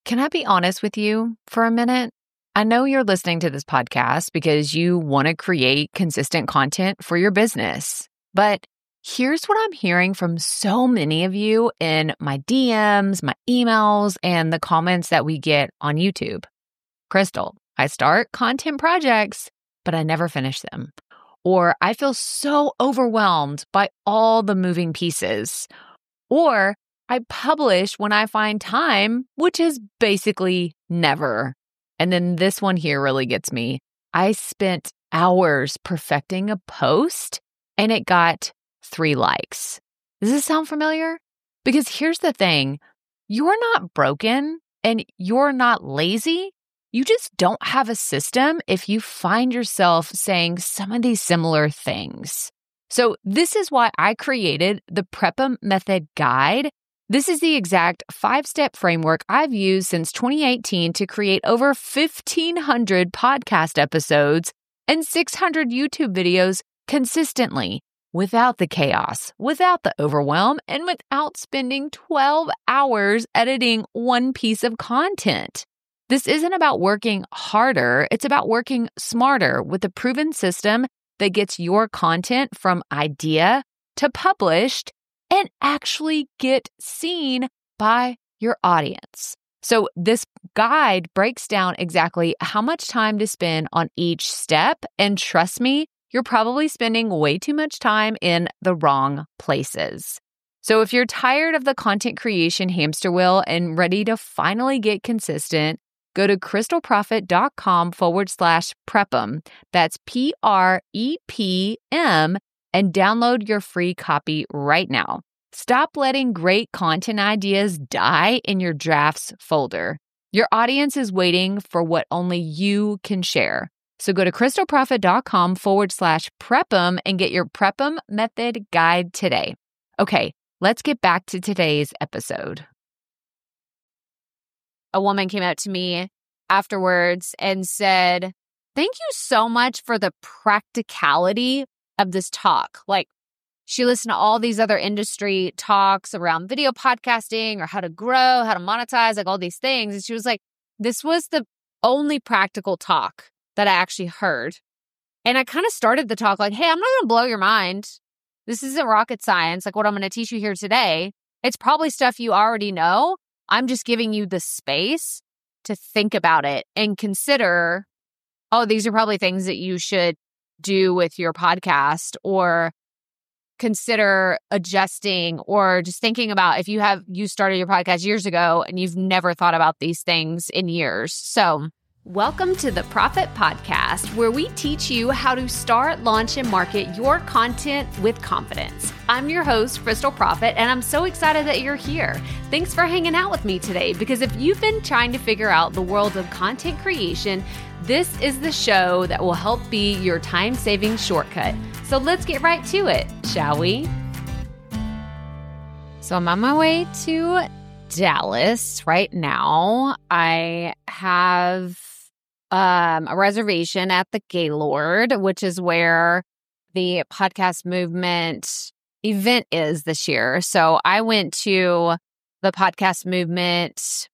Can I be honest with you for a minute? I know you're listening to this podcast because you want to create consistent content for your business. But here's what I'm hearing from so many of you in my DMs, my emails, and the comments that we get on YouTube. Crystal, I start content projects, but I never finish them. Or I feel so overwhelmed by all the moving pieces. Or I publish when I find time, which is basically never. And then this one here really gets me. I spent hours perfecting a post and it got 3 likes. Does this sound familiar? Because here's the thing. You're not broken and you're not lazy. You just don't have a system if you find yourself saying some of these similar things. So this is why I created the Prep-Em Method Guide. This is the exact 5-step framework I've used since 2018 to create over 1,500 podcast episodes and 600 YouTube videos consistently, without the chaos, without the overwhelm, and without spending 12 hours editing one piece of content. This isn't about working harder, it's about working smarter with a proven system that gets your content from idea to published and actually get seen by your audience. So this guide breaks down exactly how much time to spend on each step. And trust me, you're probably spending way too much time in the wrong places. So if you're tired of the content creation hamster wheel and ready to finally get consistent, go to crystalprofit.com/prep'em. That's PREPM and download your free copy right now. Stop letting great content ideas die in your drafts folder. Your audience is waiting for what only you can share. So go to crystalprofit.com/prep'em and get your Prep-Em Method Guide today. Okay, let's get back to today's episode. A woman came out to me afterwards and said, "Thank you so much for the practicality of this talk." Like, she listened to all these other industry talks around video podcasting or how to grow, how to monetize, like all these things. And she was like, this was the only practical talk that I actually heard. And I kind of started the talk like, hey, I'm not going to blow your mind. This isn't rocket science. Like what I'm going to teach you here today, it's probably stuff you already know. I'm just giving you the space to think about it and consider, oh, these are probably things that you should do with your podcast, or consider adjusting, or just thinking about if you started your podcast years ago and you've never thought about these things in years. So welcome to the Profit Podcast, where we teach you how to start, launch, and market your content with confidence. I'm your host, Crystal Profit, and I'm so excited that you're here. Thanks for hanging out with me today, because if you've been trying to figure out the world of content creation, this is the show that will help be your time-saving shortcut. So let's get right to it, shall we? So I'm on my way to Dallas right now. I have a reservation at the Gaylord, which is where the podcast movement event is this year. So I went to the podcast movement,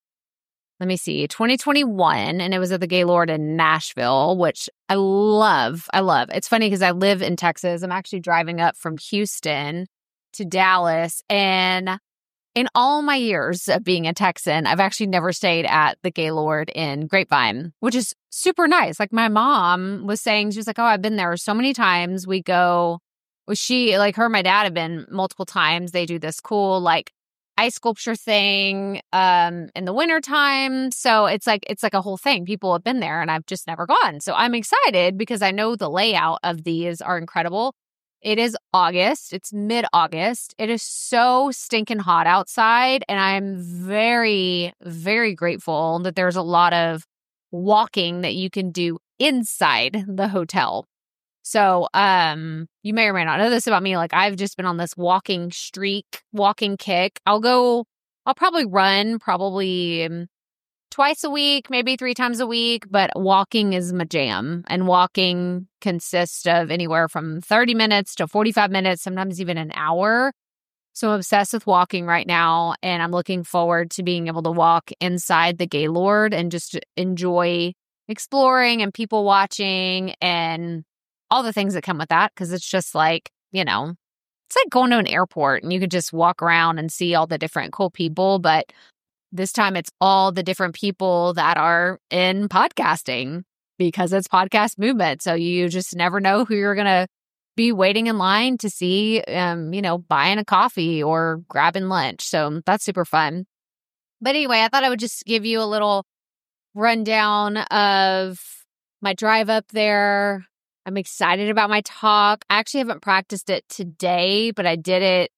2021, and it was at the Gaylord in Nashville, which I love. It's funny because I live in Texas. I'm actually driving up from Houston to Dallas, and in all my years of being a Texan, I've actually never stayed at the Gaylord in Grapevine, which is super nice. Like my mom was saying, she was like, oh, I've been there so many times. We go, her and my dad have been multiple times. They do this cool like ice sculpture thing in the wintertime. So it's like a whole thing. People have been there and I've just never gone. So I'm excited because I know the layout of these are incredible. It is August. It's mid-August. It is so stinking hot outside. And I'm very, very grateful that there's a lot of walking that you can do inside the hotel. So you may or may not know this about me. Like I've just been on this walking streak, walking kick. I'll probably run twice a week, maybe 3 times a week, but walking is my jam. And walking consists of anywhere from 30 minutes to 45 minutes, sometimes even an hour. So I'm obsessed with walking right now, and I'm looking forward to being able to walk inside the Gaylord and just enjoy exploring and people watching and all the things that come with that. Because it's just like, it's like going to an airport and you could just walk around and see all the different cool people. But this time it's all the different people that are in podcasting because it's podcast movement. So you just never know who you're going to be waiting in line to see, buying a coffee or grabbing lunch. So that's super fun. But anyway, I thought I would just give you a little rundown of my drive up there. I'm excited about my talk. I actually haven't practiced it today, but I did it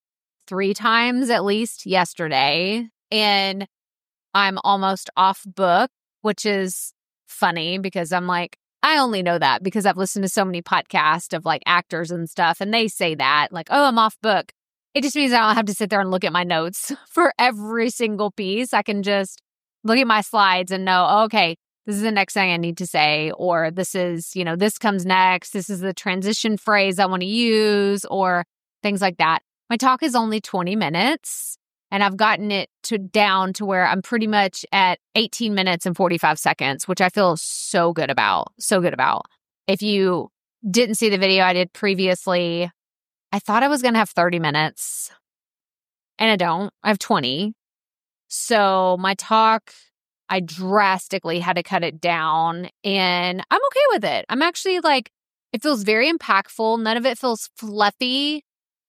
3 times at least yesterday. And I'm almost off book, which is funny because I'm like, I only know that because I've listened to so many podcasts of like actors and stuff, and they say that like, oh, I'm off book. It just means I don't have to sit there and look at my notes for every single piece. I can just look at my slides and know, okay, this is the next thing I need to say, or this is, this comes next. This is the transition phrase I want to use, or things like that. My talk is only 20 minutes. And I've gotten it down to where I'm pretty much at 18 minutes and 45 seconds, which I feel so good about. So good about. If you didn't see the video I did previously, I thought I was going to have 30 minutes. And I don't. I have 20. So my talk, I drastically had to cut it down. And I'm okay with it. I'm actually like, it feels very impactful. None of it feels fluffy.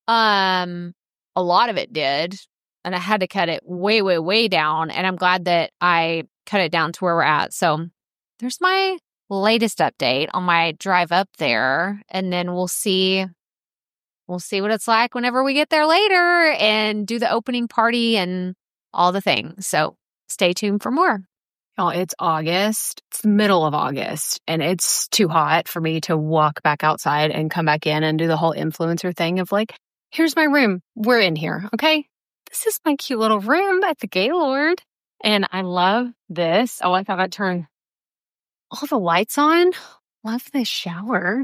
A lot of it did. And I had to cut it way, way, way down. And I'm glad that I cut it down to where we're at. So there's my latest update on my drive up there. And then we'll see what it's like whenever we get there later and do the opening party and all the things. So stay tuned for more. Oh, it's August. It's the middle of August. And it's too hot for me to walk back outside and come back in and do the whole influencer thing of like, here's my room. We're in here. Okay. This is my cute little room at the Gaylord. And I love this. Oh, I thought I'd turn all the lights on. Love this shower.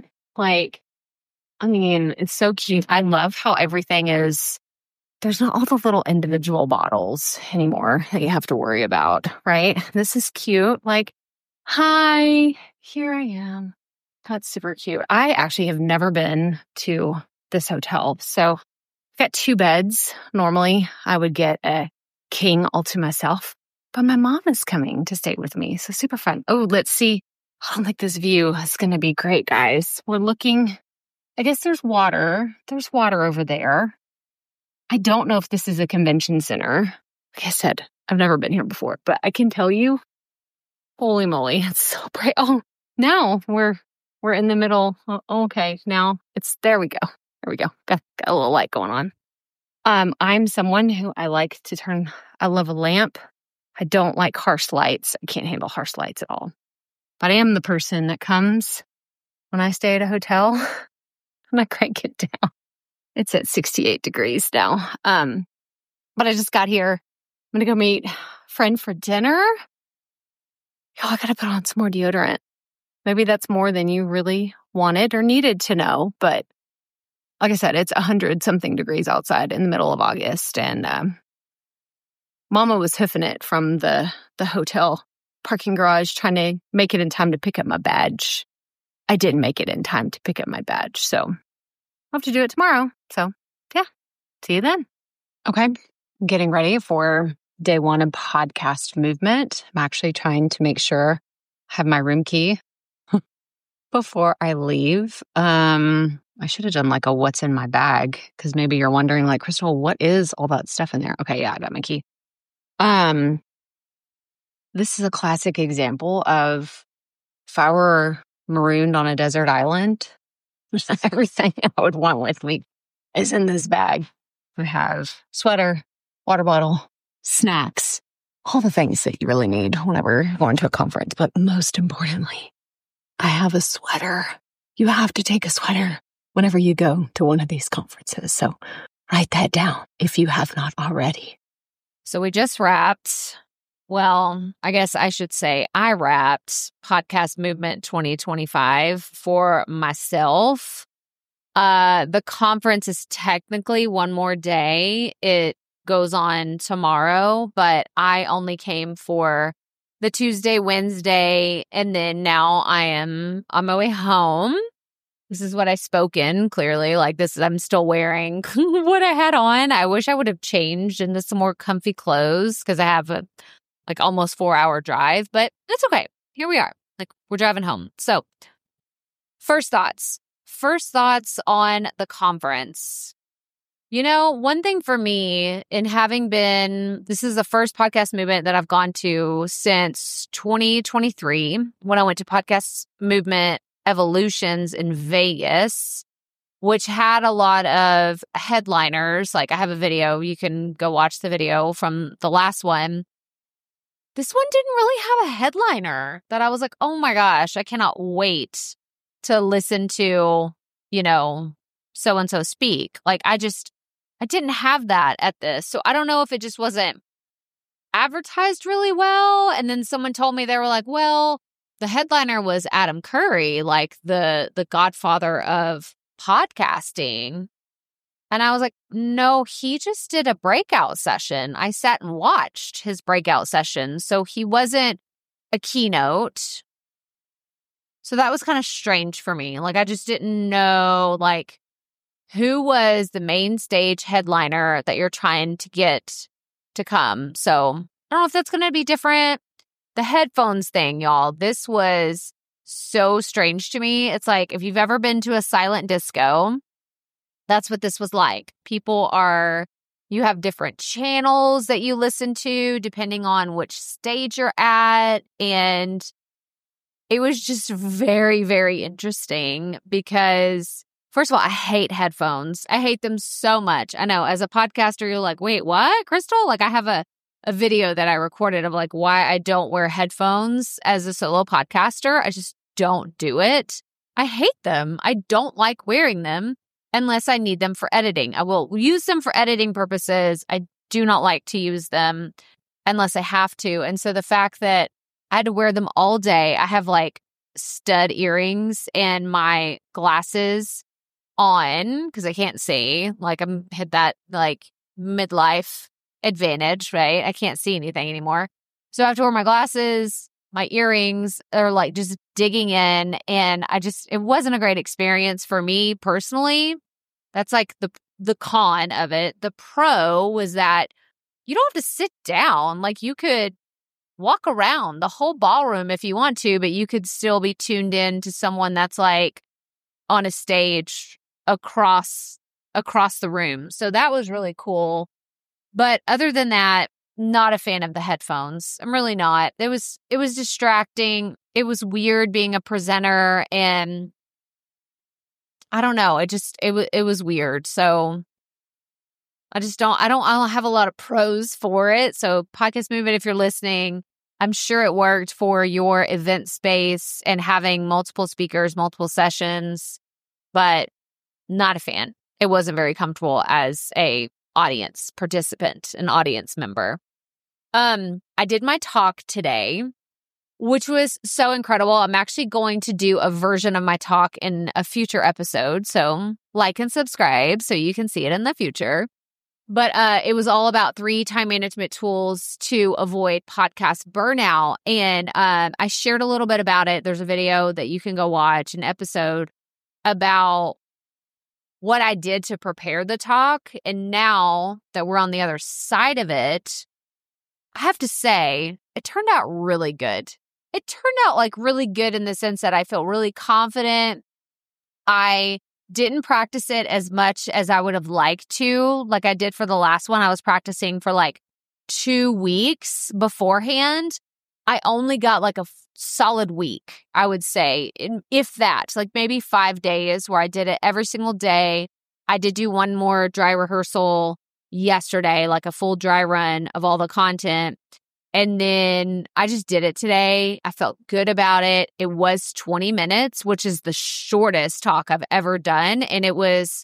It's so cute. I love how everything is, there's not all the little individual bottles anymore that you have to worry about, right? This is cute. Like, hi, here I am. That's super cute. I actually have never been to this hotel. So I've got 2 beds. Normally, I would get a king all to myself, but my mom is coming to stay with me. So super fun. Oh, let's see. I like this view. It's going to be great, guys. We're looking, I guess there's water. There's water over there. I don't know if this is a convention center. Like I said, I've never been here before, but I can tell you, holy moly, it's so bright. Oh, now we're in the middle. Oh, okay, now there we go. There we go. Got a little light going on. I'm someone who I love a lamp. I don't like harsh lights. I can't handle harsh lights at all. But I am the person that comes when I stay at a hotel and I crank it down. It's at 68 degrees now. But I just got here. I'm going to go meet a friend for dinner. I got to put on some more deodorant. Maybe that's more than you really wanted or needed to know, but like I said, it's 100-something degrees outside in the middle of August, and Mama was hoofing it from the hotel parking garage, trying to make it in time to pick up my badge. I didn't make it in time to pick up my badge, so I'll have to do it tomorrow. So, yeah, see you then. Okay, I'm getting ready for day 1 of podcast movement. I'm actually trying to make sure I have my room key before I leave. I should have done like a what's in my bag, because maybe you're wondering like, Crystal, what is all that stuff in there? Okay, yeah, I got my key. This is a classic example of if I were marooned on a desert island, everything I would want with me is in this bag. We have sweater, water bottle, snacks, all the things that you really need whenever you're going to a conference. But most importantly, I have a sweater. You have to take a sweater whenever you go to one of these conferences. So write that down if you have not already. So we just wrapped, well, I guess I should say I wrapped Podcast Movement 2025 for myself. The conference is technically one more day. It goes on tomorrow, but I only came for the Tuesday, Wednesday, and then now I am on my way home. This is what I spoke in, clearly. Like this, I'm still wearing what I had on. I wish I would have changed into some more comfy clothes because I have a almost 4-hour drive, but it's okay. Here we are. Like we're driving home. So first thoughts on the conference. You know, one thing for me in having been, this is the first podcast movement that I've gone to since 2023 when I went to Podcast Movement Evolutions in Vegas, which had a lot of headliners. Like I have a video, you can go watch the video from the last one. This one didn't really have a headliner that I was like, oh my gosh, I cannot wait to listen to, you know, so-and-so speak. Like I didn't have that at this. So I don't know if it just wasn't advertised really well. And then someone told me, they were like, well, the headliner was Adam Curry, like the godfather of podcasting. And I was like, no, he just did a breakout session. I sat and watched his breakout session. So he wasn't a keynote. So that was kind of strange for me. Like I just didn't know like who was the main stage headliner that you're trying to get to come. So I don't know if that's going to be different. The headphones thing, y'all, this was so strange to me. It's like if you've ever been to a silent disco, that's what this was like. You have different channels that you listen to depending on which stage you're at. And it was just very, very interesting because, first of all, I hate headphones. I hate them so much. I know as a podcaster, you're like, wait, what, Crystal? Like I have a video that I recorded of like why I don't wear headphones as a solo podcaster. I just don't do it. I hate them. I don't like wearing them unless I need them for editing. I will use them for editing purposes. I do not like to use them unless I have to. And so the fact that I had to wear them all day, I have like stud earrings and my glasses on because I can't see. Like I'm hit that like midlife advantage, right? I can't see anything anymore. So I have to wear my glasses, my earrings are like just digging in. And it wasn't a great experience for me personally. That's like the con of it. The pro was that you don't have to sit down. Like you could walk around the whole ballroom if you want to, but you could still be tuned in to someone that's like on a stage across the room. So that was really cool. But other than that, not a fan of the headphones. I'm really not. It was distracting. It was weird being a presenter and I don't know. It was weird. So I don't have a lot of pros for it. So Podcast Movement, if you're listening, I'm sure it worked for your event space and having multiple speakers, multiple sessions, but not a fan. It wasn't very comfortable as a audience participant, an audience member. I did my talk today, which was so incredible. I'm actually going to do a version of my talk in a future episode. So like and subscribe so you can see it in the future. But it was all about 3 time management tools to avoid podcast burnout. And I shared a little bit about it. There's a video that you can go watch, an episode about what I did to prepare the talk. And now that we're on the other side of it, I have to say, it turned out really good. It turned out like really good in the sense that I feel really confident. I didn't practice it as much as I would have liked to, like I did for the last one. I was practicing for like 2 weeks beforehand. I only got like a solid week, I would say, if that, like maybe 5 days where I did it every single day. I did do one more dry rehearsal yesterday, like a full dry run of all the content. And then I just did it today. I felt good about it. It was 20 minutes, which is the shortest talk I've ever done. And it was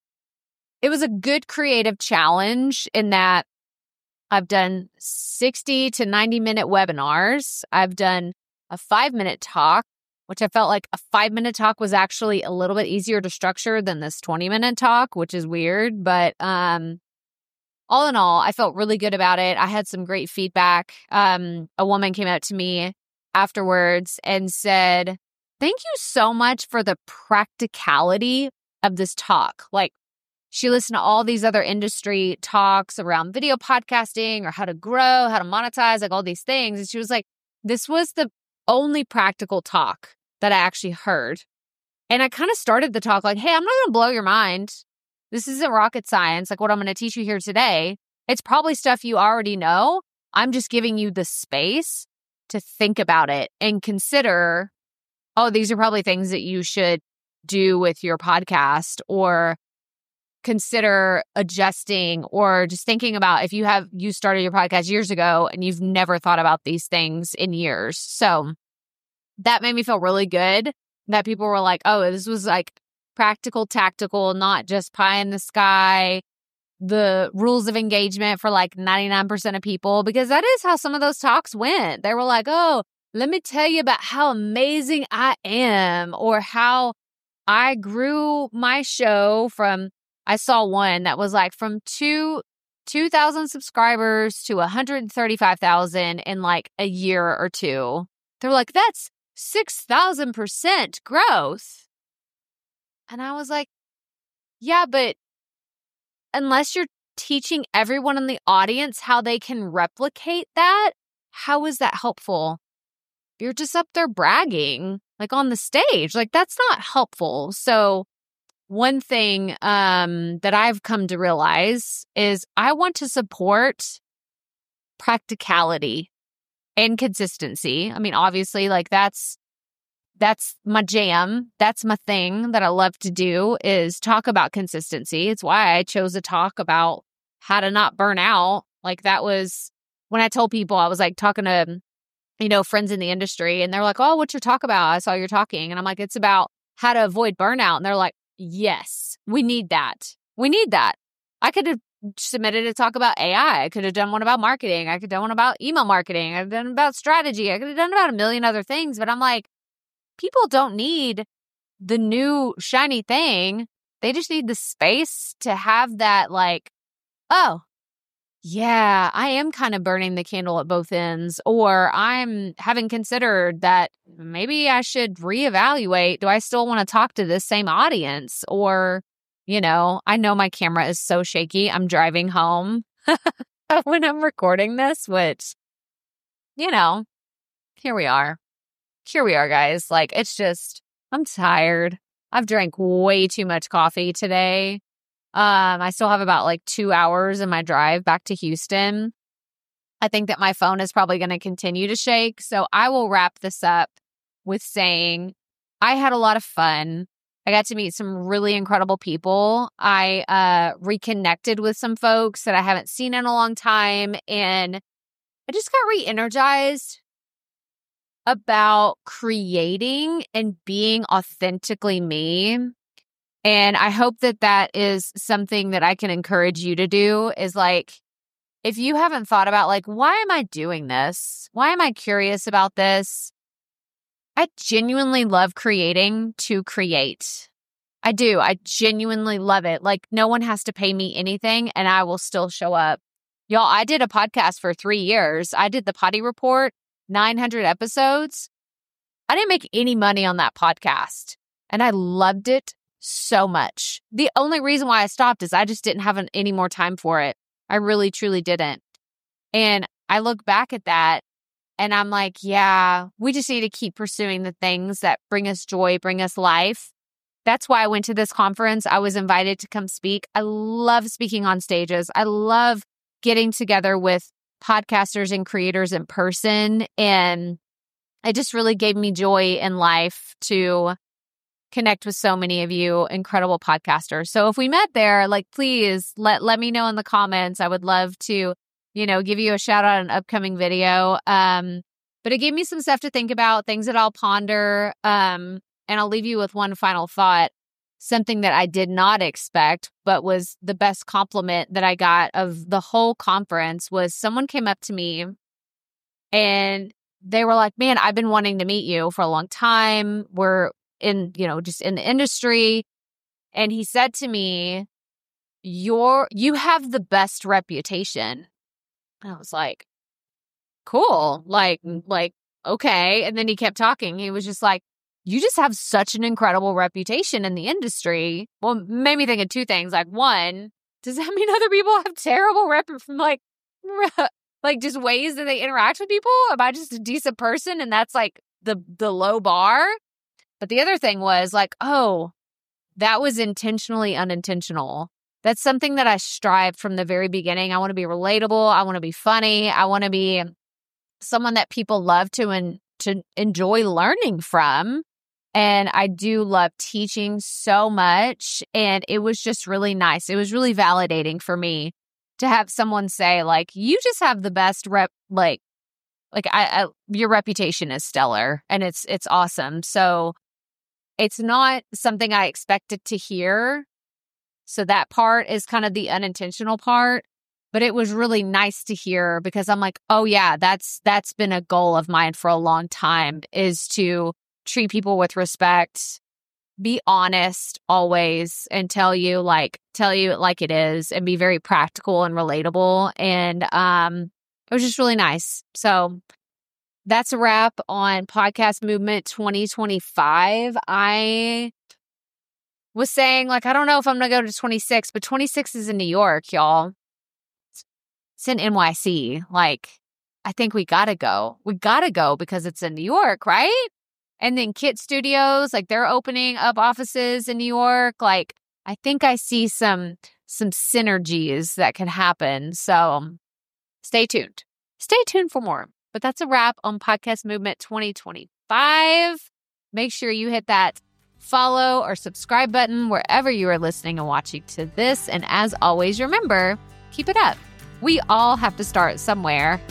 a good creative challenge in that I've done 60 to 90 minute webinars. I've done a 5-minute talk, which I felt like a 5-minute talk was actually a little bit easier to structure than this 20-minute talk, which is weird. But all in all, I felt really good about it. I had some great feedback. A woman came up to me afterwards and said, "Thank you so much for the practicality of this talk." Like, she listened to all these other industry talks around video podcasting or how to grow, how to monetize, like all these things. And she was like, this was the only practical talk that I actually heard. And I kind of started the talk like, hey, I'm not going to blow your mind. This isn't rocket science. Like what I'm going to teach you here today, it's probably stuff you already know. I'm just giving you the space to think about it and consider, oh, these are probably things that you should do with your podcast, or consider adjusting, or just thinking about if you started your podcast years ago and you've never thought about these things in years. So that made me feel really good that people were like, oh, this was like practical, tactical, not just pie in the sky, the rules of engagement for like 99% of people, because that is how some of those talks went. They were like, oh, let me tell you about how amazing I am, or how I grew my show from, I saw one that was like from 2,000 subscribers to 135,000 in like a year or two. They're like, that's 6,000% growth. And I was like, yeah, but unless you're teaching everyone in the audience how they can replicate that, how is that helpful? You're just up there bragging, like on the stage. Like, that's not helpful. So one thing that I've come to realize is I want to support practicality and consistency. I mean, obviously, like that's my jam. That's my thing that I love to do, is talk about consistency. It's why I chose to talk about how to not burn out. Like, that was when I told people, I was like talking to, friends in the industry, and they're like, oh, what's your talk about? I saw you're talking. And I'm like, it's about how to avoid burnout. And they're like, yes, we need that. We need that. I could have submitted a talk about AI. I could have done one about marketing. I could have done one about email marketing. I've done about strategy. I could have done about a million other things. But I'm like, people don't need the new shiny thing. They just need the space to have that, like, oh, yeah, I am kind of burning the candle at both ends, or I'm having considered that maybe I should reevaluate. Do I still want to talk to this same audience? Or, I know my camera is so shaky. I'm driving home when I'm recording this, which, here we are. Here we are, guys. Like, it's just, I'm tired. I've drank way too much coffee today. I still have about like 2 hours in my drive back to Houston. I think that my phone is probably going to continue to shake. So I will wrap this up with saying I had a lot of fun. I got to meet some really incredible people. I reconnected with some folks that I haven't seen in a long time. And I just got re-energized about creating and being authentically me. And I hope that that is something that I can encourage you to do, is like, if you haven't thought about like, why am I doing this? Why am I curious about this? I genuinely love creating to create. I do. I genuinely love it. Like, no one has to pay me anything and I will still show up. Y'all, I did a podcast for 3 years. I did the Potty Report, 900 episodes. I didn't make any money on that podcast, and I loved it so much. The only reason why I stopped is I just didn't have any more time for it. I really, truly didn't. And I look back at that and I'm like, yeah, we just need to keep pursuing the things that bring us joy, bring us life. That's why I went to this conference. I was invited to come speak. I love speaking on stages. I love getting together with podcasters and creators in person. And it just really gave me joy in life to connect with so many of you incredible podcasters. So if we met there, like, please let me know in the comments. I would love to, give you a shout out on an upcoming video. But it gave me some stuff to think about, things that I'll ponder. And I'll leave you with one final thought. Something that I did not expect, but was the best compliment that I got of the whole conference, was someone came up to me and they were like, man, I've been wanting to meet you for a long time. We're in, just in the industry. And he said to me, you have the best reputation. And I was like, cool. Like, okay. And then he kept talking. He was just like, you just have such an incredible reputation in the industry. Well, made me think of two things. Like, one, does that mean other people have terrible from like just ways that they interact with people? Am I just a decent person and that's like the low bar? But the other thing was like, oh, that was intentionally unintentional. That's something that I strive from the very beginning. I want to be relatable. I want to be funny. I want to be someone that people love to enjoy learning from. And I do love teaching so much. And it was just really nice. It was really validating for me to have someone say, like, you just have the best your reputation is stellar and it's awesome. So it's not something I expected to hear. So that part is kind of the unintentional part, but it was really nice to hear because I'm like, oh yeah, that's been a goal of mine for a long time, is to treat people with respect, be honest always, and tell you it like it is, and be very practical and relatable. And it was just really nice. So that's a wrap on Podcast Movement 2025. I was saying, like, I don't know if I'm going to go to 26, but 26 is in New York, y'all. It's in NYC. Like, I think we got to go. We got to go because it's in New York, right? And then Kit Studios, like, they're opening up offices in New York. Like, I think I see some synergies that can happen. So stay tuned. Stay tuned for more. But that's a wrap on Podcast Movement 2025. Make sure you hit that follow or subscribe button wherever you are listening and watching to this. And as always, remember, keep it up. We all have to start somewhere.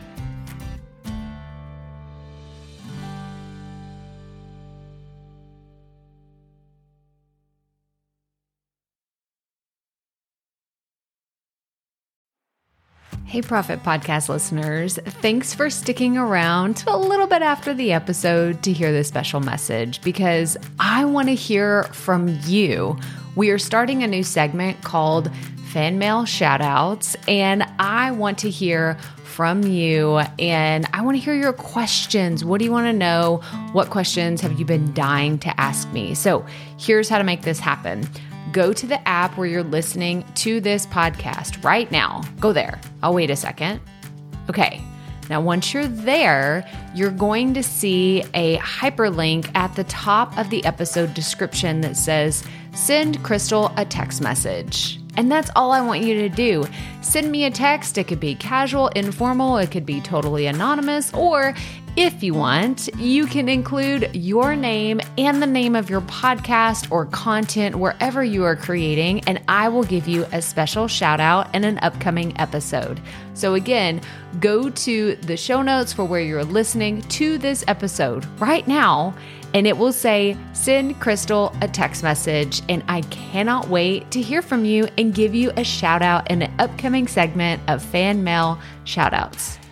Hey, Profit Podcast listeners, thanks for sticking around to a little bit after the episode to hear this special message, because I want to hear from you. We are starting a new segment called Fan Mail Shoutouts, and I want to hear from you, and I want to hear your questions. What do you want to know? What questions have you been dying to ask me? So here's how to make this happen. Go to the app where you're listening to this podcast right now. Go there. I'll wait a second. Okay. Now, once you're there, you're going to see a hyperlink at the top of the episode description that says, send Crystal a text message. And that's all I want you to do. Send me a text. It could be casual, informal. It could be totally anonymous. Or if you want, you can include your name and the name of your podcast or content wherever you are creating, and I will give you a special shout out in an upcoming episode. So again, go to the show notes for where you're listening to this episode right now, and it will say, send Crystal a text message. And I cannot wait to hear from you and give you a shout out in an upcoming segment of Fan Mail Shoutouts.